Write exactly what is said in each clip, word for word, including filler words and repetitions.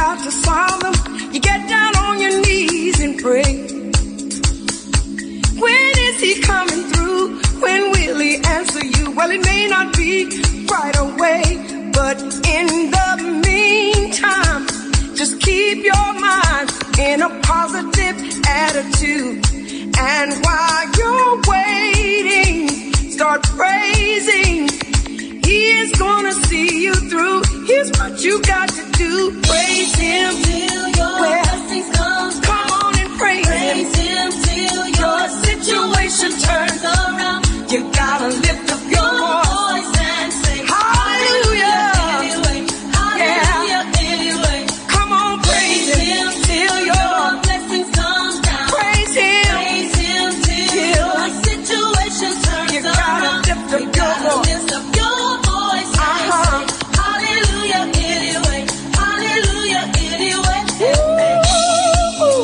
got to solve them, you get down on your knees and pray. When is he coming through? When will he answer you? Well, it may not be right away, but in the meantime, just keep your mind in a positive attitude. And while you're waiting, start praising. He is gonna see you through. Here's what you got to do. Praise him till your well, blessings come. Come on and praise, praise him. him till your situation turns around. You gotta lift up your voice and say hallelujah. Anyway, hallelujah yeah. anyway. Come on, praise, praise him till your blessings come down. Praise him, praise him till your situation turns you around. Gotta lift up you your gotta voice. Lift up your voice and uh-huh. say hallelujah anyway. Hallelujah anyway. Ooh.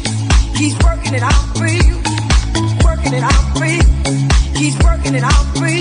He's working it out for you.